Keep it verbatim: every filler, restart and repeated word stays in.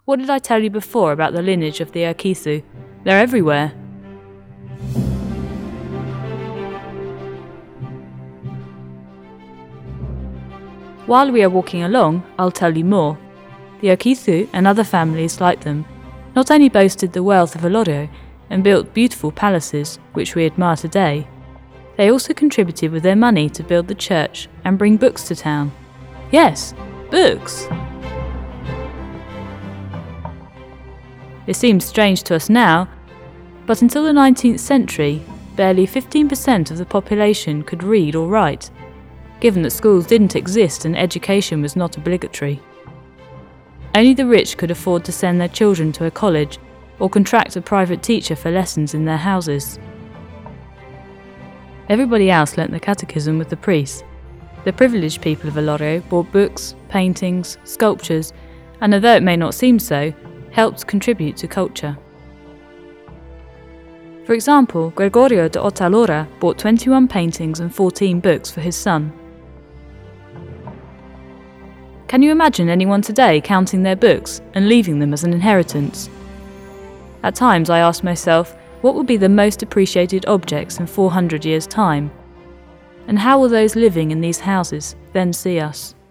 What did I tell you before about the lineage of the Urquizu? They're everywhere. While we are walking along, I'll tell you more. The Urquizu and other families like them not only boasted the wealth of Olorio and built beautiful palaces, which we admire today, they also contributed with their money to build the church and bring books to town. Yes, books! It seems strange to us now, but until the nineteenth century, barely fifteen percent of the population could read or write, given that schools didn't exist and education was not obligatory. Only the rich could afford to send their children to a college or contract a private teacher for lessons in their houses. Everybody else learnt the catechism with the priests. The privileged people of Olorio bought books, paintings, sculptures, and although it may not seem so, helped contribute to culture. For example, Gregorio de Otalora bought twenty-one paintings and fourteen books for his son. Can you imagine anyone today counting their books and leaving them as an inheritance? At times I ask myself, what will be the most appreciated objects in four hundred years' time? And how will those living in these houses then see us?